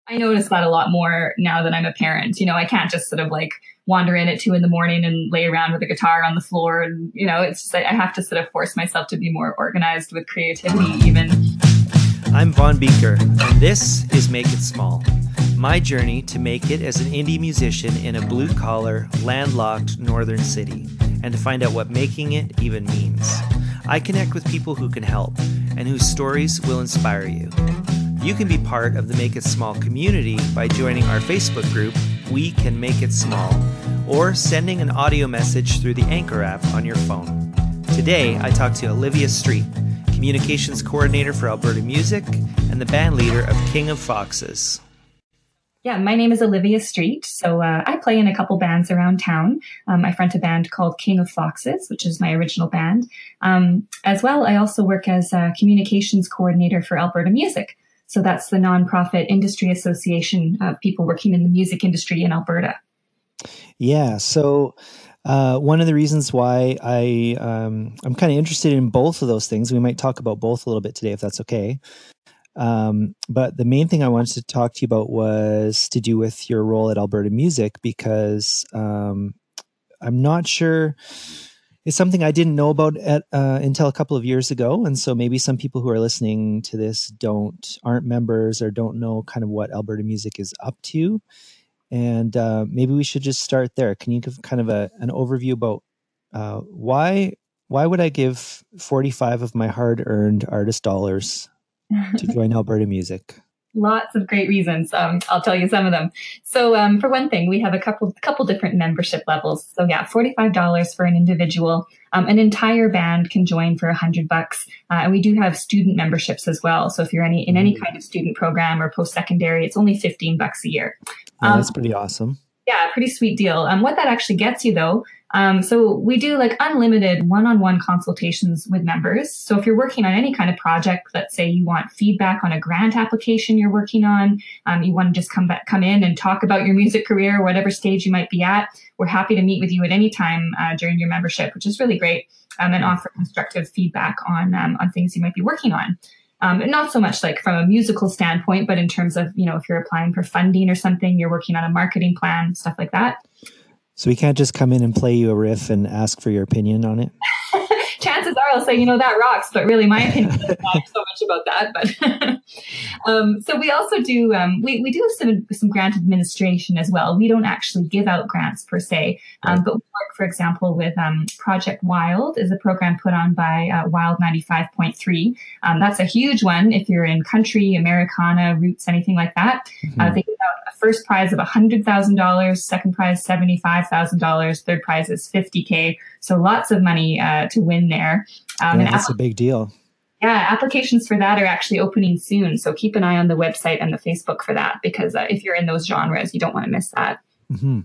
I notice that a lot more now that I'm a parent. I can't just sort of like wander in at 2 a.m. and lay around with a guitar on the floor. And, it's just, I have to sort of force myself to be more organized with creativity even. I'm Vaughn Beaker, and this is Make It Small. My journey to make it as an indie musician in a blue-collar, landlocked northern city, and to find out what making it even means. I connect with people who can help, and whose stories will inspire you. You can be part of the Make It Small community by joining our Facebook group, We Can Make It Small, or sending an audio message through the Anchor app on your phone. Today, I talked to Olivia Street, Communications Coordinator for Alberta Music and the band leader of King of Foxes. Yeah, my name is Olivia Street. So I play in a couple bands around town. I front a band called King of Foxes, which is my original band. As well, I also work as a Communications Coordinator for Alberta Music. So that's the nonprofit industry association of people working in the music industry in Alberta. Yeah, so one of the reasons why I'm kind of interested in both of those things, we might talk about both a little bit today, if that's okay. But the main thing I wanted to talk to you about was to do with your role at Alberta Music, because I'm not sure. It's something I didn't know about until a couple of years ago. And so maybe some people who are listening to this aren't members or don't know kind of what Alberta Music is up to. And maybe we should just start there. Can you give kind of an overview about why would I give 45 of my hard-earned artist dollars to join Alberta Music? Lots of great reasons. I'll tell you some of them. So for one thing, we have a couple different membership levels. So yeah, $45 for an individual. An entire band can join for $100. And we do have student memberships as well. So if you're in any kind of student program or post-secondary, it's only $15 a year. That's pretty awesome. Yeah, pretty sweet deal. What that actually gets you though, so we do like unlimited one-on-one consultations with members. So if you're working on any kind of project, let's say you want feedback on a grant application you're working on, you want to just come in and talk about your music career, whatever stage you might be at, we're happy to meet with you at any time during your membership, which is really great, and offer constructive feedback on things you might be working on. Not so much like from a musical standpoint, but in terms of, if you're applying for funding or something, you're working on a marketing plan, stuff like that. So we can't just come in and play you a riff and ask for your opinion on it? Chances are I'll say, that rocks, but really my opinion is not so much about that. But so we also do, we do some grant administration as well. We don't actually give out grants per se, but we work, for example, with Project Wild is a program put on by Wild 95.3. That's a huge one if you're in country, Americana, roots, anything like that. Mm-hmm. They give out a first prize of $100,000, second prize $75,000, third prize is $50K. So lots of money to win there. And that's a big deal. Yeah, applications for that are actually opening soon. So keep an eye on the website and the Facebook for that, because if you're in those genres, you don't want to miss that. Mm-hmm.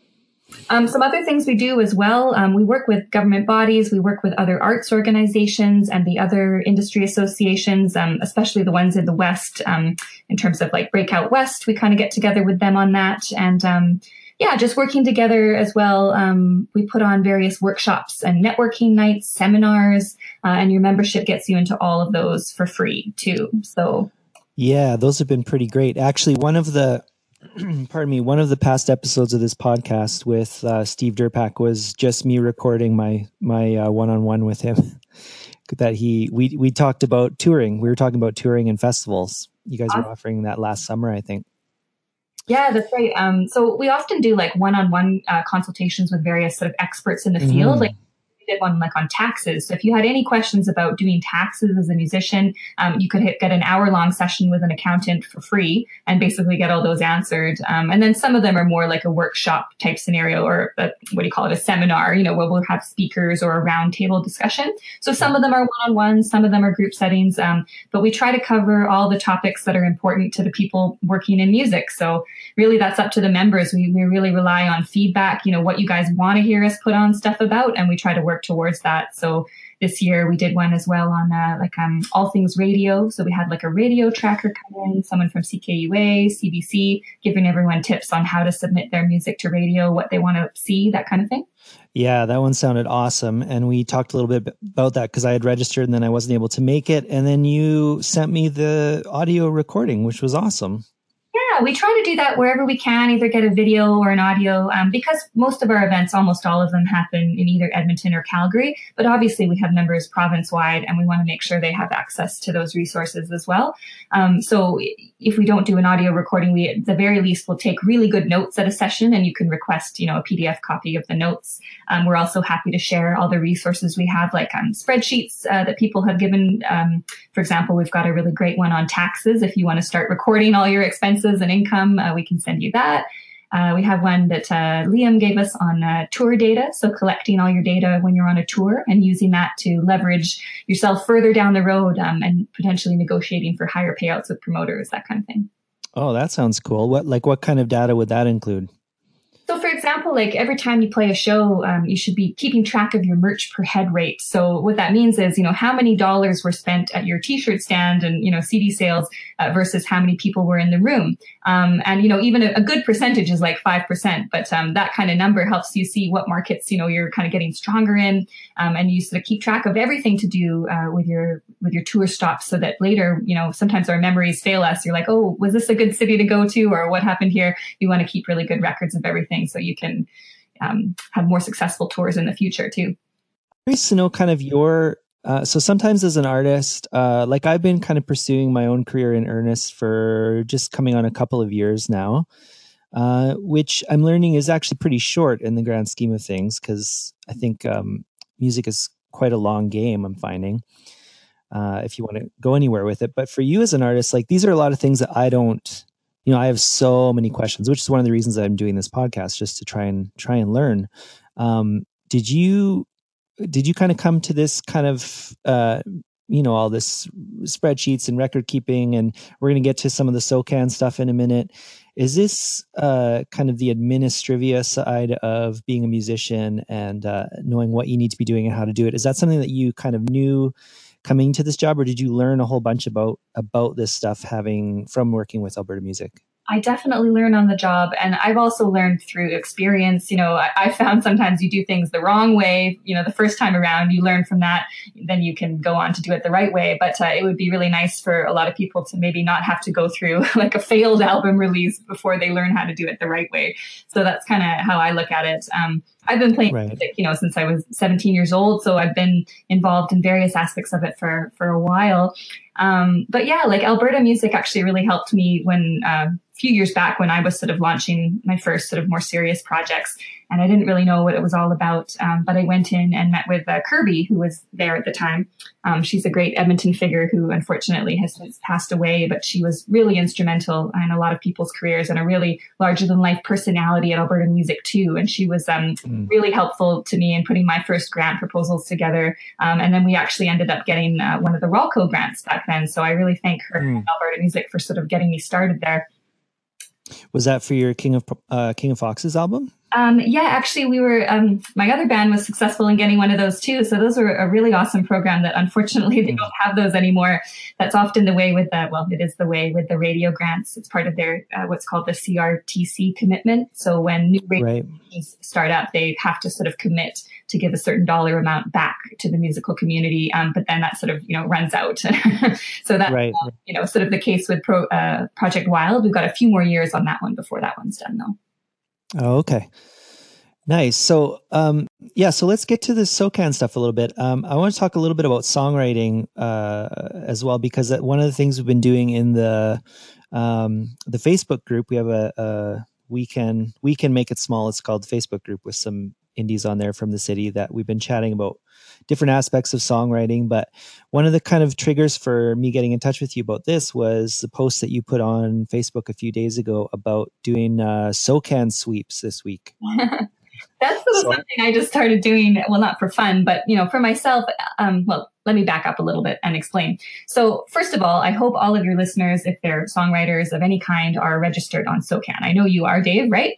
Some other things we do as well. We work with government bodies. We work with other arts organizations and the other industry associations, especially the ones in the West. In terms of like Breakout West, we kind of get together with them on that. And just working together as well. We put on various workshops and networking nights, seminars, and your membership gets you into all of those for free too. So, yeah, those have been pretty great. Actually, one of the one of the past episodes of this podcast with Steve Durpak was just me recording my one-on-one with him. That we talked about touring. We were talking about touring and festivals. You guys were offering that last summer, I think. Yeah, that's right. So we often do like one-on-one consultations with various sort of experts in the field. Like we did one like on taxes. So if you had any questions about doing taxes as a musician, you could get an hour-long session with an accountant for free and basically get all those answered. And then some of them are more like a workshop type scenario, or a seminar, where we'll have speakers or a roundtable discussion. So some of them are one-on-one, some of them are group settings. But we try to cover all the topics that are important to the people working in music. So really that's up to the members. We really rely on feedback, what you guys want to hear us put on stuff about, and we try to work towards that. So this year we did one as well on all things radio. So we had like a radio tracker come in, someone from CKUA, CBC, giving everyone tips on how to submit their music to radio, what they want to see, that kind of thing. Yeah, that one sounded awesome. And we talked a little bit about that because I had registered and then I wasn't able to make it. And then you sent me the audio recording, which was awesome. Yeah, Yeah, we try to do that wherever we can, either get a video or an audio, because most of our events, almost all of them, happen in either Edmonton or Calgary. But obviously, we have members province-wide, and we want to make sure they have access to those resources as well. So if we don't do an audio recording, we at the very least will take really good notes at a session, and you can request, a PDF copy of the notes. We're also happy to share all the resources we have, like spreadsheets that people have given. For example, we've got a really great one on taxes. If you want to start recording all your expenses and income, we can send you that. We have one that Liam gave us on tour data. So collecting all your data when you're on a tour and using that to leverage yourself further down the road, and potentially negotiating for higher payouts with promoters, that kind of thing. Oh, that sounds cool. What kind of data would that include? So for example, like every time you play a show, you should be keeping track of your merch per head rate. So what that means is, how many dollars were spent at your t-shirt stand and, CD sales versus how many people were in the room. And, even a good percentage is like 5%, but that kind of number helps you see what markets, you're kind of getting stronger in. And you sort of keep track of everything to do with your tour stops, so that later, sometimes our memories fail us. You're like, oh, was this a good city to go to, or what happened here? You want to keep really good records of everything, so you can have more successful tours in the future too. Curious to know kind of your, so sometimes as an artist, like I've been kind of pursuing my own career in earnest for just coming on a couple of years now, which I'm learning is actually pretty short in the grand scheme of things, because I think music is quite a long game, I'm finding, if you want to go anywhere with it. But for you as an artist, like these are a lot of things that I don't, I have so many questions, which is one of the reasons that I'm doing this podcast, just to try and learn. Did you kind of come to this kind of, all this spreadsheets and record keeping, and we're going to get to some of the SOCAN stuff in a minute. Is this kind of the administrivia side of being a musician and knowing what you need to be doing and how to do it? Is that something that you kind of knew coming to this job, or did you learn a whole bunch about this stuff from working with Alberta Music? I definitely learn on the job. And I've also learned through experience. I found sometimes you do things the wrong way, the first time around. You learn from that, then you can go on to do it the right way. But it would be really nice for a lot of people to maybe not have to go through like a failed album release before they learn how to do it the right way. So that's kind of how I look at it. I've been playing music, since I was 17 years old. So I've been involved in various aspects of it for a while. But yeah, like Alberta Music actually really helped me when a few years back, when I was sort of launching my first sort of more serious projects, and I didn't really know what it was all about. But I went in and met with Kirby, who was there at the time. She's a great Edmonton figure who unfortunately has since passed away, but she was really instrumental in a lot of people's careers and a really larger than life personality at Alberta Music too. And she was really helpful to me in putting my first grant proposals together. And then we actually ended up getting one of the Rolco grants back then. So I really thank her, Alberta Music, for sort of getting me started there. Was that for your King of Foxes album? Yeah, actually we were, my other band was successful in getting one of those too. So those were a really awesome program that unfortunately they don't have those anymore. That's often the way with it is the way with the radio grants. It's part of their, what's called the CRTC commitment. So when new radio stations start up, they have to sort of commit to give a certain dollar amount back to the musical community. But then that sort of, runs out. So that's, sort of the case with Project Wild. We've got a few more years on that one before that one's done though. Oh, okay. Nice. So, so let's get to the SOCAN stuff a little bit. I want to talk a little bit about songwriting as well, because one of the things we've been doing in the Facebook group, we have a we can make it small. It's called the Facebook group with some indies on there from the city that we've been chatting about different aspects of songwriting. But one of the kind of triggers for me getting in touch with you about this was the post that you put on Facebook a few days ago about doing SOCAN sweeps this week. That's sort of something I just started doing, well, not for fun, but, for myself. Let me back up a little bit and explain. So first of all, I hope all of your listeners, if they're songwriters of any kind, are registered on SOCAN. I know you are, Dave, right?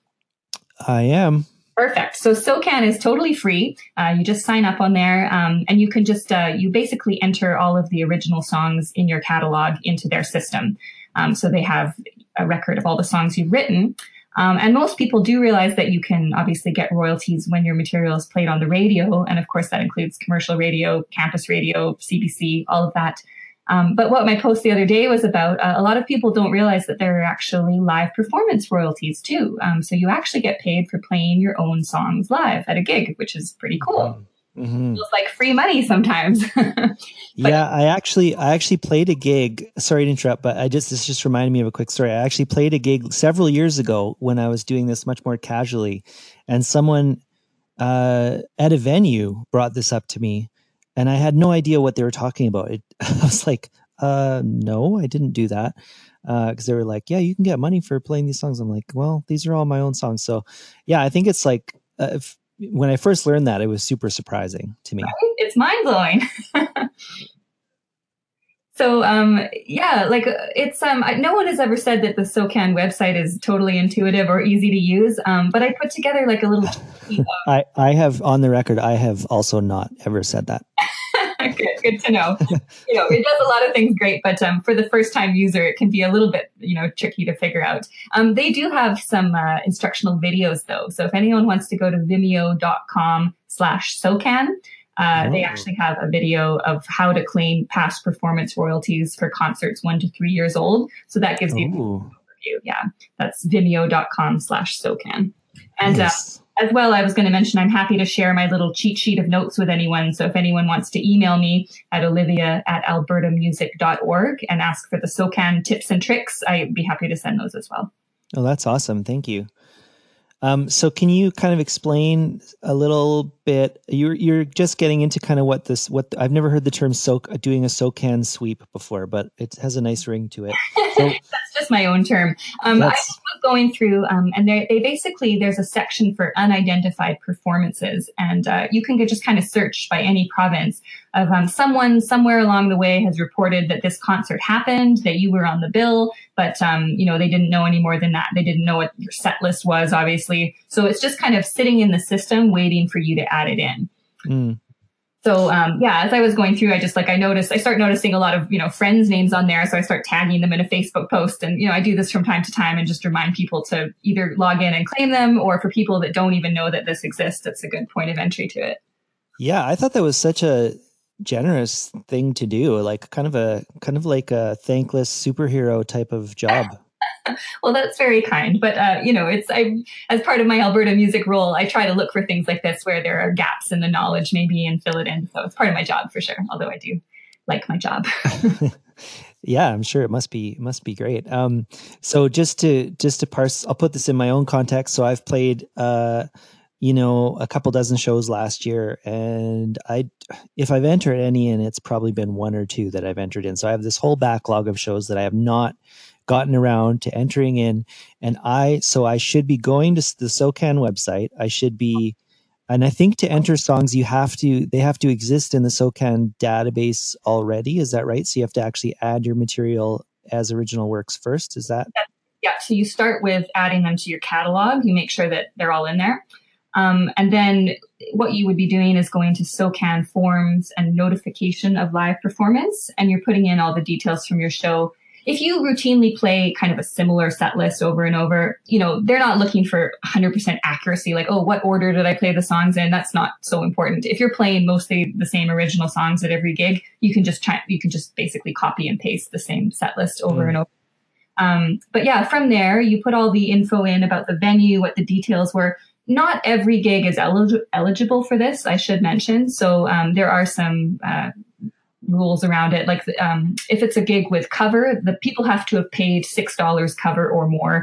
I am. Perfect. So SOCAN is totally free. You just sign up on there, and you can just, you basically enter all of the original songs in your catalog into their system. So they have a record of all the songs you've written. And most people do realize that you can obviously get royalties when your material is played on the radio. And of course, that includes commercial radio, campus radio, CBC, all of that. But what my post the other day was about, a lot of people don't realize that there are actually live performance royalties too. So you actually get paid for playing your own songs live at a gig, which is pretty cool. Mm-hmm. Feels like free money sometimes. Yeah, I actually played a gig. Sorry to interrupt, but this just reminded me of a quick story. I actually played a gig several years ago when I was doing this much more casually, and someone at a venue brought this up to me, and I had no idea what they were talking about. I was like, no, I didn't do that. Because they were like, yeah, you can get money for playing these songs. I'm like, well, these are all my own songs. So yeah, I think it's like, when I first learned that, it was super surprising to me. Right? It's mind blowing. So, yeah, like it's, no one has ever said that the SOCAN website is totally intuitive or easy to use. But I put together like a little. I have, on the record, I have also not ever said that. Good to know. It does a lot of things great, but for the first time user, it can be a little bit, tricky to figure out. They do have some instructional videos though. So if anyone wants to go to vimeo.com/SOCAN, they actually have a video of how to claim past performance royalties for concerts 1 to 3 years old. So that gives you an overview. Yeah, that's vimeo.com/SOCAN. And nice. As well, I was going to mention, I'm happy to share my little cheat sheet of notes with anyone. So if anyone wants to email me at olivia@albertamusic.org and ask for the SOCAN tips and tricks, I'd be happy to send those as well. Oh, that's awesome. Thank you. So can you kind of explain a little bit? You're just getting into kind of what I've never heard the term doing a SOCAN sweep before, but it has a nice ring to it. So, that's just my own term. I was going through, and they basically, there's a section for unidentified performances, and you can just kind of search by any province of someone somewhere along the way has reported that this concert happened, that you were on the bill, but they didn't know any more than that. They didn't know what your set list was, obviously. So it's just kind of sitting in the system waiting for you to add it in. So as I was going through, I start noticing a lot of friends' names on there. So I start tagging them in a Facebook post, and I do this from time to time and just remind people to either log in and claim them, or for people that don't even know that this exists, it's a good point of entry to it. Yeah, I thought that was such a generous thing to do, like kind of like a thankless superhero type of job. Well, that's very kind, but as part of my Alberta music role, I try to look for things like this where there are gaps in the knowledge, maybe, and fill it in. So it's part of my job for sure. Although I do like my job. Yeah, I'm sure it must be great. So just to parse, I'll put this in my own context. So I've played, a couple dozen shows last year, and if I've entered any in, it's probably been 1 or 2 that I've entered in. So I have this whole backlog of shows that I have not gotten around to entering in, and I should be going to the SOCAN website. And I think to enter songs, they have to exist in the SOCAN database already. Is that right? So you have to actually add your material as original works first. Is that? Yeah. So you start with adding them to your catalog. You make sure that they're all in there. And then what you would be doing is going to SOCAN forms and notification of live performance, and you're putting in all the details from your show. If you routinely play kind of a similar set list over and over, they're not looking for 100% accuracy, like, oh, what order did I play the songs in? That's not so important. If you're playing mostly the same original songs at every gig, you can just basically copy and paste the same set list over and over. But yeah, from there, you put all the info in about the venue, what the details were. Not every gig is eligible for this, I should mention. So there are some rules around it. Like if it's a gig with cover, the people have to have paid $6 cover or more,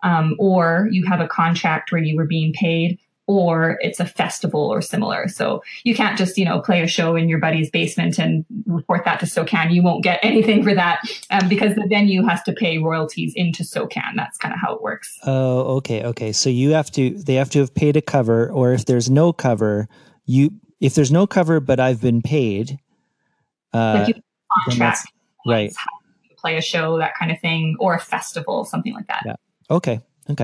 or you have a contract where you were being paid, or it's a festival or similar. So you can't just, play a show in your buddy's basement and report that to SOCAN. You won't get anything for that because the venue has to pay royalties into SOCAN. That's kind of how it works. Oh, okay. So they have to have paid a cover, or if there's no cover, but I've been paid. Like you contract, right? Play a show, that kind of thing, or a festival, something like that. Yeah. Okay.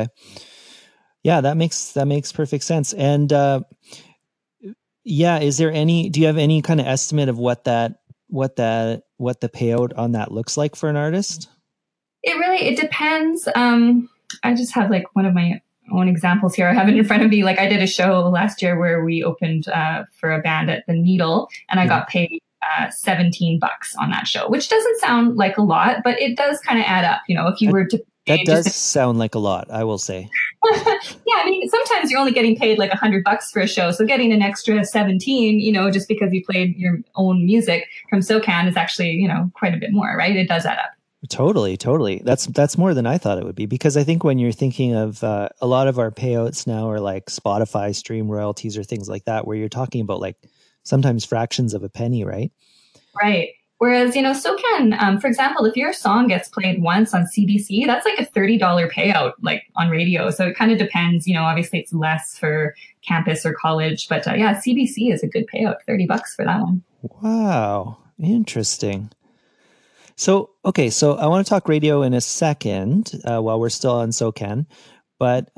Yeah, that makes perfect sense. And do you have any kind of estimate of what the payout on that looks like for an artist? It depends. I just have like one of my own examples here. I have it in front of me. Like I did a show last year where we opened for a band at the Needle, and I got paid $17 on that show, which doesn't sound like a lot, but it does kind of add up. If you were to that does sound like a lot, I will say. Yeah, I mean, sometimes you're only getting paid like $100 for a show, so getting an extra 17, just because you played your own music from SOCAN is actually, quite a bit more, right? It does add up. Totally. That's more than I thought it would be, because I think when you're thinking of a lot of our payouts now are like Spotify stream royalties or things like that, where you're talking about like sometimes fractions of a penny, right? Right. Whereas, SOCAN, for example, if your song gets played once on CBC, that's like a $30 payout, like on radio. So it kind of depends, obviously it's less for campus or college, but yeah, CBC is a good payout, $30 for that one. Wow. Interesting. So, okay. So I want to talk radio in a second, while we're still on SOCAN, but,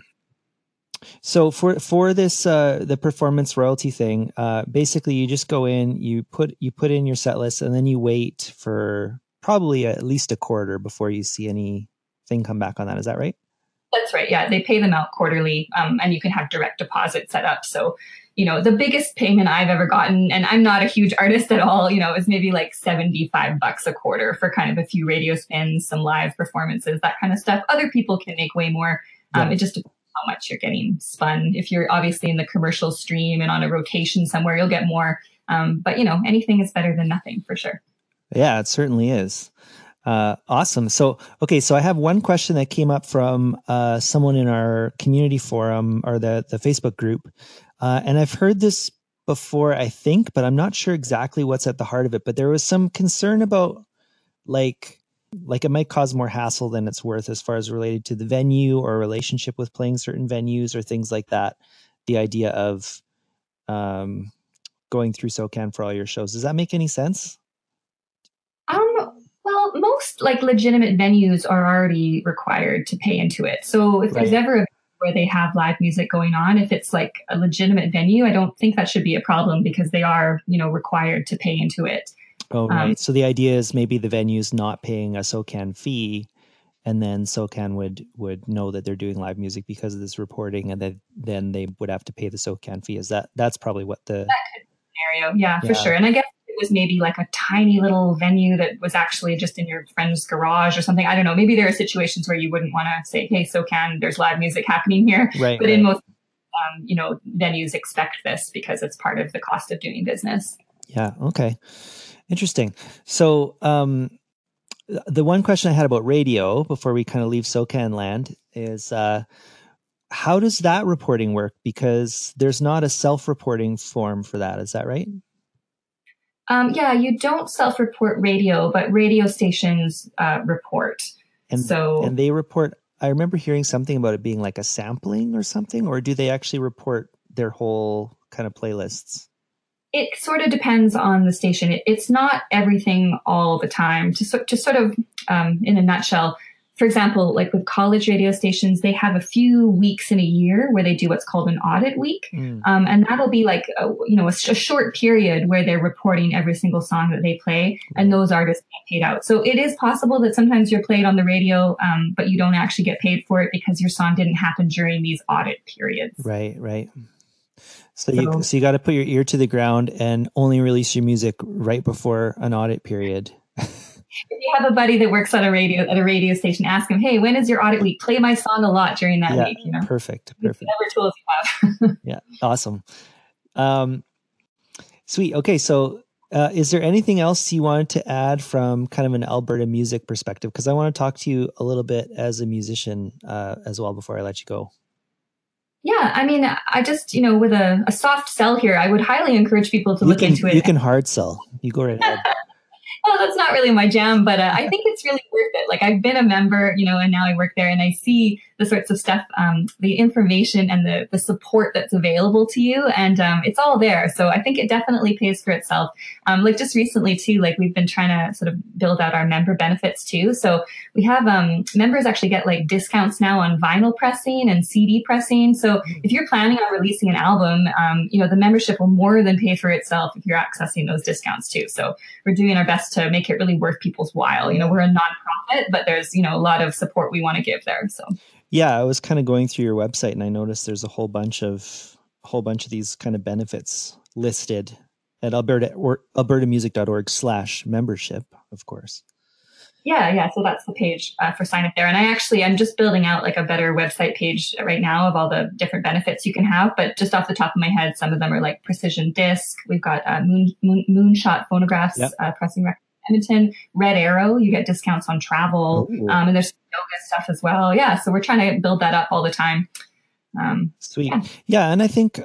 so for this the performance royalty thing, basically you just go in, you put in your set list, and then you wait for probably at least a quarter before you see anything come back on that. Is that right? That's right. Yeah, they pay them out quarterly, and you can have direct deposit set up. So, the biggest payment I've ever gotten, and I'm not a huge artist at all, is maybe like $75 a quarter for kind of a few radio spins, some live performances, that kind of stuff. Other people can make way more. It just depends how much you're getting spun. If you're obviously in the commercial stream and on a rotation somewhere, you'll get more. But anything is better than nothing for sure. Yeah, it certainly is. Awesome. So I have one question that came up from someone in our community forum, or the Facebook group. And I've heard this before, I think, but I'm not sure exactly what's at the heart of it. But there was some concern about like it might cause more hassle than it's worth as far as related to the venue or relationship with playing certain venues or things like that. The idea of going through SOCAN for all your shows. Does that make any sense? Well, most like legitimate venues are already required to pay into it. So if there's ever a where they have live music going on, if it's like a legitimate venue, I don't think that should be a problem, because they are, required to pay into it. Oh, right. So the idea is maybe the venue's not paying a SOCAN fee, and then SOCAN would know that they're doing live music because of this reporting, and then they would have to pay the SOCAN fee. That's probably what that could be a scenario. Yeah, for sure. And I guess it was maybe like a tiny little venue that was actually just in your friend's garage or something. I don't know. Maybe there are situations where you wouldn't want to say, hey, SOCAN, there's live music happening here. Right. But in most, venues expect this because it's part of the cost of doing business. Yeah. Okay. Interesting. So the one question I had about radio before we kind of leave SOCAN land is how does that reporting work? Because there's not a self-reporting form for that. Is that right? Yeah, you don't self-report radio, but radio stations report. And they report. I remember hearing something about it being like a sampling or something, or do they actually report their whole kind of playlists? It sort of depends on the station. It's not everything all the time. To sort of, in a nutshell, for example, like with college radio stations, they have a few weeks in a year where they do what's called an audit week. And that'll be like, a short period where they're reporting every single song that they play, and those artists get paid out. So it is possible that sometimes you're played on the radio, but you don't actually get paid for it because your song didn't happen during these audit periods. Right. So you got to put your ear to the ground and only release your music right before an audit period. If you have a buddy that works at a radio station, ask him, hey, when is your audit week? Play my song a lot during that week. Perfect. Whatever tools you have. Yeah. Awesome. Sweet. Okay. So is there anything else you wanted to add from kind of an Alberta music perspective? Because I want to talk to you a little bit as a musician as well before I let you go. Yeah, I mean, I just, with a soft sell here, I would highly encourage people to look into it. You can hard sell. You go right ahead. Well, that's not really my jam, but I think it's really worth it. Like, I've been a member, and now I work there, and I see the sorts of stuff, the information and the support that's available to you, and it's all there. So I think it definitely pays for itself. Like just recently too, like we've been trying to sort of build out our member benefits too. So we have members actually get like discounts now on vinyl pressing and CD pressing. So if you're planning on releasing an album, the membership will more than pay for itself if you're accessing those discounts too. So we're doing our best to make it really worth people's while. We're a nonprofit, but there's, a lot of support we want to give there. So. Yeah, I was kind of going through your website and I noticed there's a whole bunch of these kind of benefits listed. at albertamusic.org/membership, of course. Yeah. So that's the page for sign up there. And I'm just building out like a better website page right now of all the different benefits you can have. But just off the top of my head, some of them are like precision disc. We've got Moonshot phonographs, pressing record in Edmonton. Red Arrow, you get discounts on travel. And there's yoga stuff as well. Yeah. So we're trying to build that up all the time. Sweet. Yeah. And I think,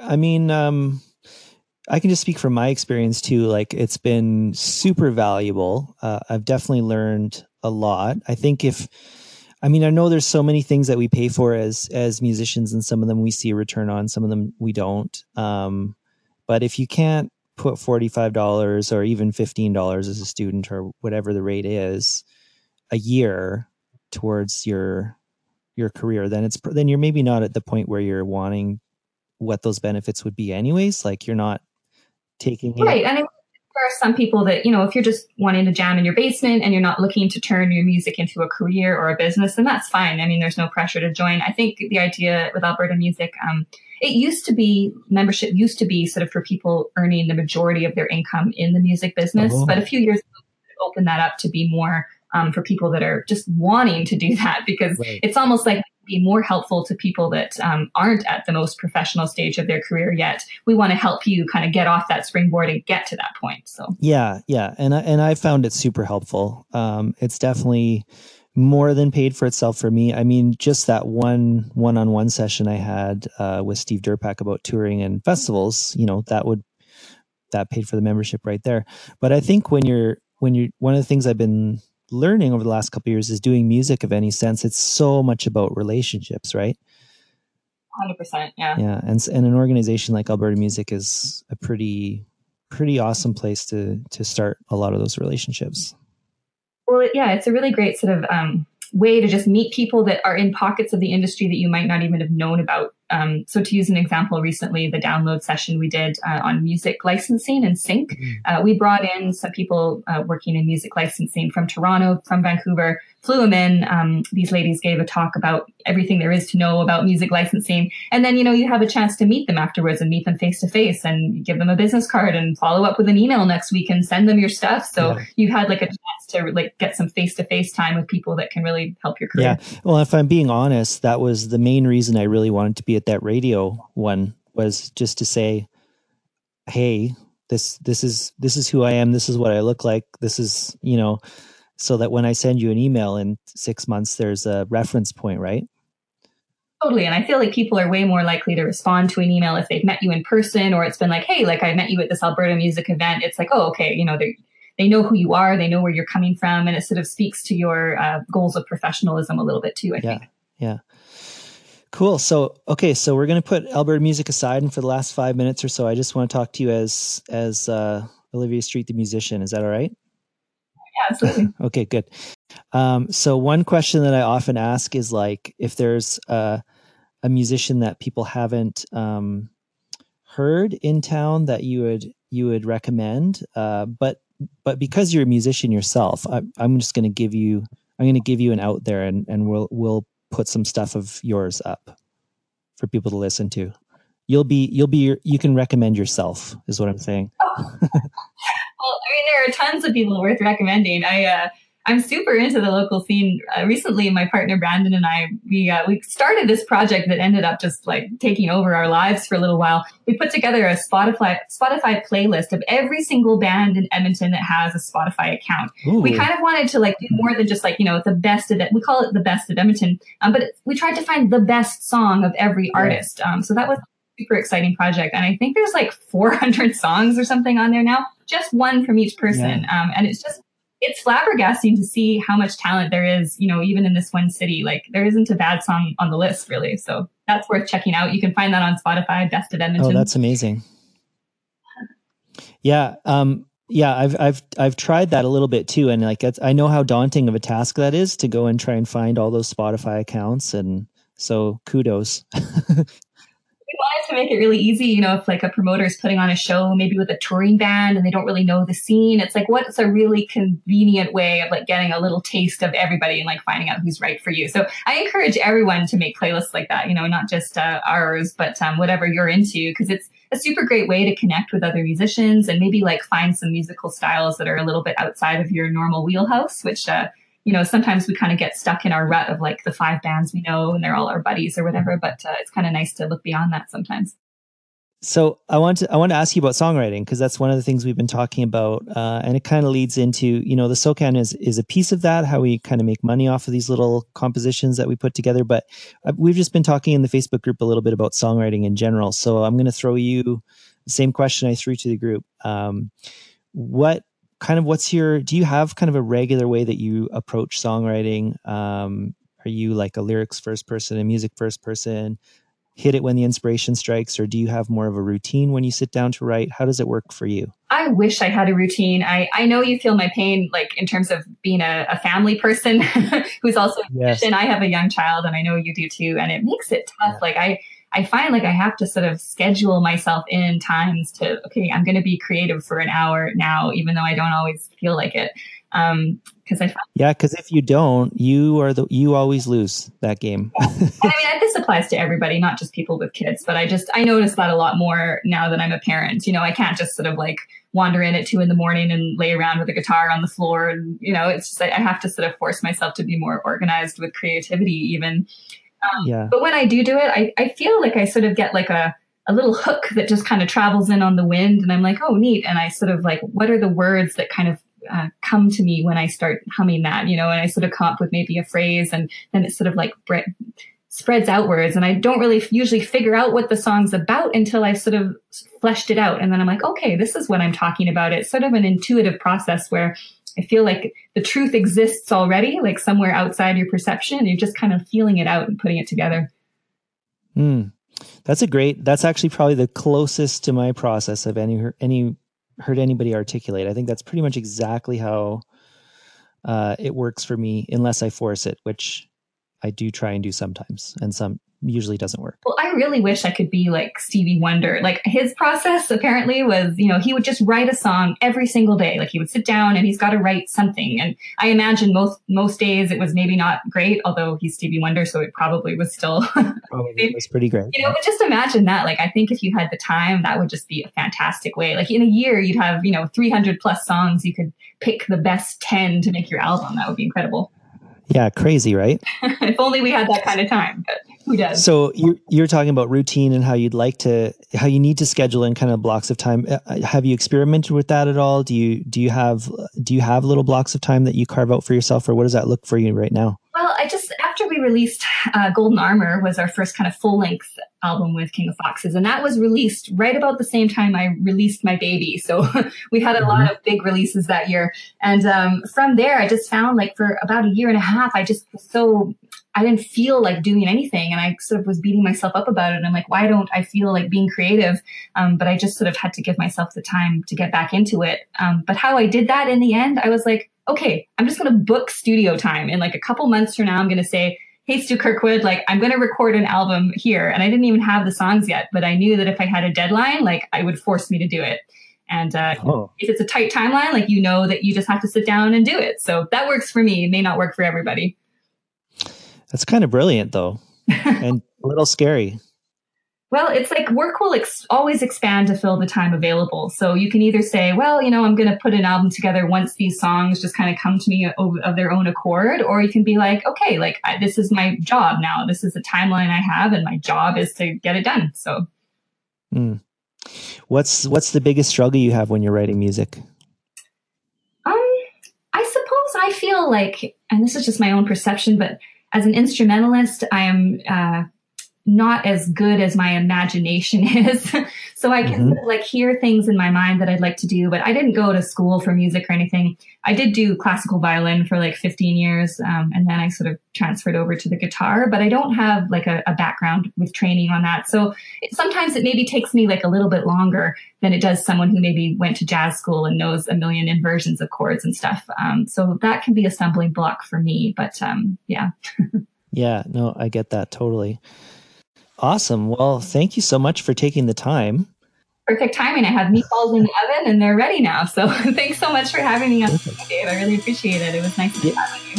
I can just speak from my experience too. Like, it's been super valuable. I've definitely learned a lot. I think I know there's so many things that we pay for as musicians, and some of them we see a return on, some of them we don't. But if you can't put $45 or even $15 as a student or whatever the rate is a year towards your career, then you're maybe not at the point where you're wanting what those benefits would be anyways. Like, you're not taking it. Right. And there are some people that, if you're just wanting to jam in your basement and you're not looking to turn your music into a career or a business, then that's fine. There's no pressure to join. I think the idea with Alberta Music, membership used to be sort of for people earning the majority of their income in the music business. But a few years ago, we opened that up to be more for people that are just wanting to do that, because it's almost like be more helpful to people that aren't at the most professional stage of their career yet. We want to help you kind of get off that springboard and get to that point. So yeah, and I found it super helpful. It's definitely more than paid for itself for me. Just that one-on-one session I had with Steve Durpak about touring and festivals, that paid for the membership right there. But I think when you're one of the things I've been learning over the last couple of years is doing music of any sense. It's so much about relationships, right? 100%. Yeah. Yeah. And an organization like Alberta Music is a pretty awesome place to start a lot of those relationships. Well, yeah, it's a really great sort of way to just meet people that are in pockets of the industry that you might not even have known about. So to use an example, recently, the download session we did on music licensing and sync, we brought in some people working in music licensing from Toronto, from Vancouver, flew them in. These ladies gave a talk about everything there is to know about music licensing. And then, you have a chance to meet them afterwards and meet them face to face and give them a business card and follow up with an email next week and send them your stuff. So you've had like a chance to like get some face to face time with people that can really help your career. Yeah. Well, if I'm being honest, that was the main reason I really wanted to be at that radio one, was just to say, hey, this is who I am. This is what I look like. This is, so that when I send you an email in 6 months, there's a reference point, right? Totally. And I feel like people are way more likely to respond to an email if they've met you in person, or it's been like, hey, like I met you at this Alberta Music event. It's like, oh, okay. They know who you are. They know where you're coming from. And it sort of speaks to your goals of professionalism a little bit too, I think. Yeah. Cool. So, okay. So we're going to put Alberta Music aside. And for the last 5 minutes or so, I just want to talk to you as Olivia Street, the musician. Is that all right? Yeah, absolutely. Okay, good. So one question that I often ask is like, if there's a musician that people haven't heard in town that you would recommend, but because you're a musician yourself, I'm just going to give you an out there, and we'll put some stuff of yours up for people to listen to. You can recommend yourself, is what I'm saying. Well, there are tons of people worth recommending. I'm super into the local scene. Recently, my partner Brandon and I, we started this project that ended up just like taking over our lives for a little while. We put together a Spotify playlist of every single band in Edmonton that has a Spotify account. Ooh. We kind of wanted to like do more than just like, the best of it. We call it the best of Edmonton, but we tried to find the best song of every artist. So that was a super exciting project. And I think there's like 400 songs or something on there now, just one from each person. Yeah. And it's flabbergasting to see how much talent there is, even in this one city. Like, there isn't a bad song on the list, really. So that's worth checking out. You can find that on Spotify, Best of Edmonton. Oh, that's amazing. Yeah. I've tried that a little bit too. And like, I know how daunting of a task that is to go and try and find all those Spotify accounts. And so kudos. We wanted to make it really easy, if like a promoter is putting on a show, maybe with a touring band, and they don't really know the scene. It's like, what's a really convenient way of like getting a little taste of everybody and like finding out who's right for you. So I encourage everyone to make playlists like that, not just ours, but whatever you're into, because a super great way to connect with other musicians and maybe like find some musical styles that are a little bit outside of your normal wheelhouse, which, sometimes we kind of get stuck in our rut of like the 5 bands we know and they're all our buddies or whatever, but it's kind of nice to look beyond that sometimes. So I want to ask you about songwriting, because that's one of the things we've been talking about, and it kind of leads into, the SOCAN is a piece of that, how we kind of make money off of these little compositions that we put together. But we've just been talking in the Facebook group a little bit about songwriting in general. So I'm going to throw you the same question I threw to the group. Do you have kind of a regular way that you approach songwriting? Are you like a lyrics first person, a music first person? Hit it when the inspiration strikes, or do you have more of a routine when you sit down to write? How does it work for you? I wish I had a routine. I know you feel my pain, like in terms of being a family person who's also a musician. I have a young child, and I know you do too, and it makes it tough. Yeah. Like I find like I have to sort of schedule myself in times to, okay, I'm going to be creative for an hour now, even though I don't always feel like it. Because if you don't, you always lose that game. This applies to everybody, not just people with kids, but I notice that a lot more now that I'm a parent. I can't just sort of like wander in at 2 a.m. and lay around with a guitar on the floor. And, it's just, I have to sort of force myself to be more organized with creativity even. But when I do it, I feel like I sort of get like a little hook that just kind of travels in on the wind, and I'm like, oh, neat. And I sort of like, what are the words that kind of come to me when I start humming that, and I sort of come up with maybe a phrase, and then it sort of like spreads outwards. And I don't really usually figure out what the song's about until I've sort of fleshed it out. And then I'm like, okay, this is what I'm talking about. It's sort of an intuitive process where I feel like the truth exists already, like somewhere outside your perception. And you're just kind of feeling it out and putting it together. That's actually probably the closest to my process I've heard anybody articulate. I think that's pretty much exactly how it works for me, unless I force it, which I do try and do sometimes, and some usually doesn't work. Well, I really wish I could be like Stevie Wonder. Like his process apparently was, he would just write a song every single day. Like he would sit down and he's got to write something. And I imagine most days it was maybe not great, although he's Stevie Wonder, so it probably was still it was pretty great. But just imagine that. Like I think if you had the time, that would just be a fantastic way. Like in a year, you'd have 300 plus songs. You could pick the best 10 to make your album. That would be incredible. Yeah, crazy, right? If only we had that kind of time, but who does? So you're talking about routine and how you need to schedule in kind of blocks of time. Have you experimented with that at all? Do you have little blocks of time that you carve out for yourself, or what does that look for you right now? Well, after we released Golden Armor was our first kind of full length album with King of Foxes. And that was released right about the same time I released my baby. So we had a lot of big releases that year. And from there, I just found like for about a year and a half, I didn't feel like doing anything. And I sort of was beating myself up about it. And I'm like, why don't I feel like being creative? But I just sort of had to give myself the time to get back into it. But how I did that in the end, I was like, okay, I'm just going to book studio time. In like a couple months from now, I'm going to say, hey, Stu Kirkwood, like I'm going to record an album here. And I didn't even have the songs yet, but I knew that if I had a deadline, like I would force me to do it. And if it's a tight timeline, like that you just have to sit down and do it. So that works for me. It may not work for everybody. That's kind of brilliant though. And a little scary. Well, it's like work will always expand to fill the time available. So you can either say, well, I'm going to put an album together once these songs just kind of come to me of their own accord. Or you can be like, okay, like this is my job now. This is the timeline I have, and my job is to get it done. So what's the biggest struggle you have when you're writing music? I suppose I feel like, and this is just my own perception, but as an instrumentalist, I am not as good as my imagination is. So I can like hear things in my mind that I'd like to do, but I didn't go to school for music or anything. I did do classical violin for like 15 years. And then I sort of transferred over to the guitar, but I don't have like a background with training on that. So sometimes it maybe takes me like a little bit longer than it does someone who maybe went to jazz school and knows a million inversions of chords and stuff. So that can be a stumbling block for me, but yeah. Yeah, no, I get that totally. Awesome. Well, thank you so much for taking the time. Perfect timing. I have meatballs in the oven and they're ready now. So thanks so much for having me on, Dave. I really appreciate it. It was nice to chat with you.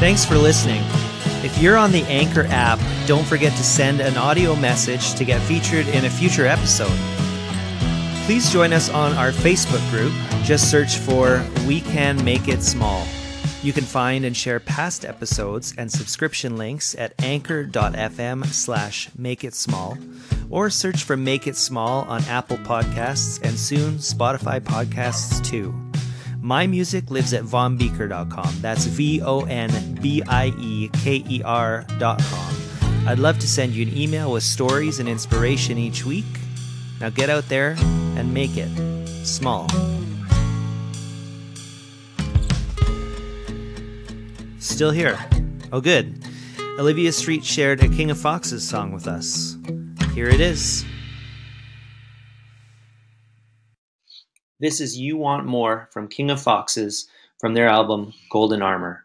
Thanks for listening. If you're on the Anchor app, don't forget to send an audio message to get featured in a future episode. Please join us on our Facebook group. Just search for We Can Make It Small. You can find and share past episodes and subscription links at anchor.fm/makeitsmall, or search for Make It Small on Apple Podcasts and soon Spotify Podcasts too. My music lives at vonbeeker.com. That's VONBIEKER.com. I'd love to send you an email with stories and inspiration each week. Now get out there and make it small. Still here. Oh, good. Olivia Street shared a King of Foxes song with us. Here it is. This is You Want More from King of Foxes from their album Golden Armor.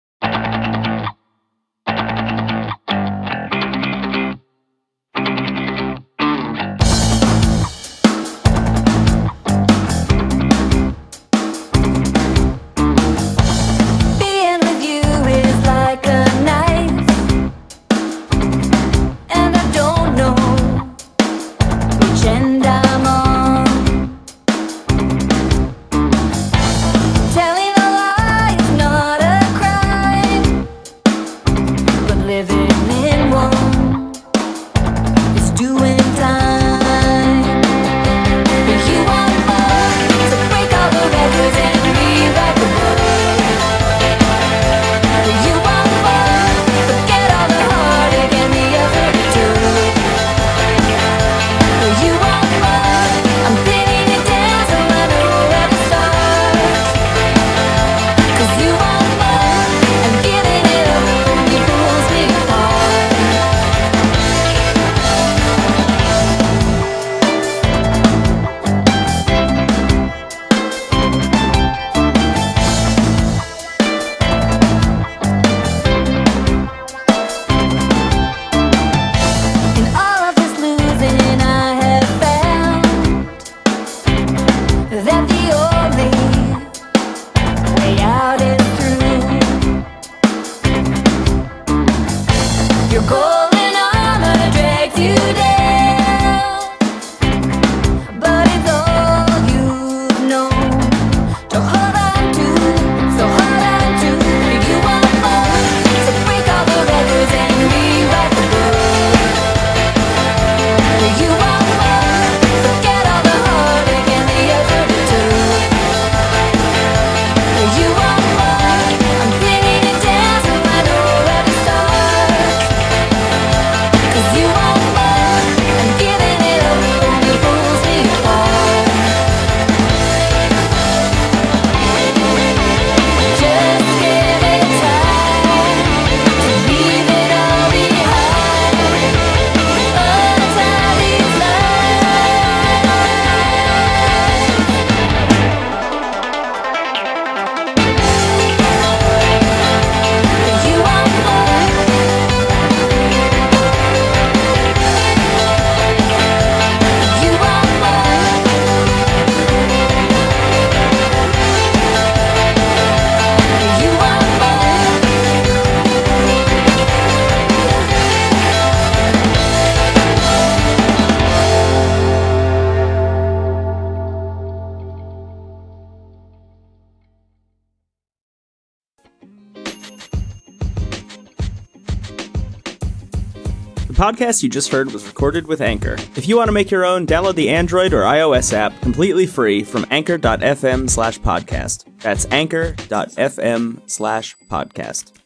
The podcast you just heard was recorded with Anchor. If you want to make your own, download the Android or iOS app completely free from anchor.fm/podcast. That's anchor.fm/podcast.